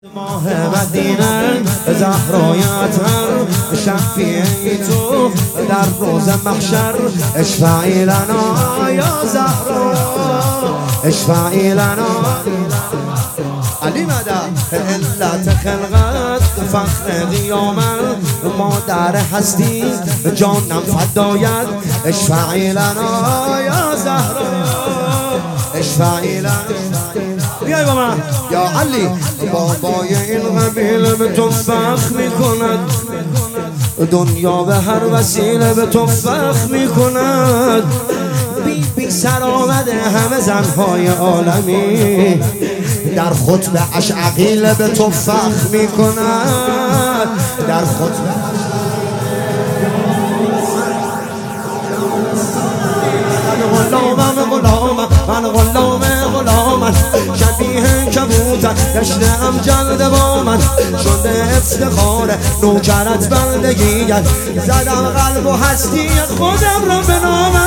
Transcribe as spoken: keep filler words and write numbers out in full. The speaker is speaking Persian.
ماه مدینه زهرای اطهر شفیعی تو در روز محشر اشفعی لنا یا زهرا اشفعی لنا علی مدد علت خلقت فخر قیامت مادر هستی جانم فدایت اشفعی لنا یا زهرا اشفعی لنا. بیای با من یا علی. بابای این قبیله به تو فخر میکند، دنیا به هر وسیله به تو فخر میکند. بی بی سر آمده همه زنهای عالمی، در خطبه اش عقیله به تو فخر میکند. در خطبه غلامم غلامم من غلام غلامم شبیه کبوتر گشتم جلد با من شده افتخار نوکرت بندگیت زدم قلب و هستی خودم را به نامت.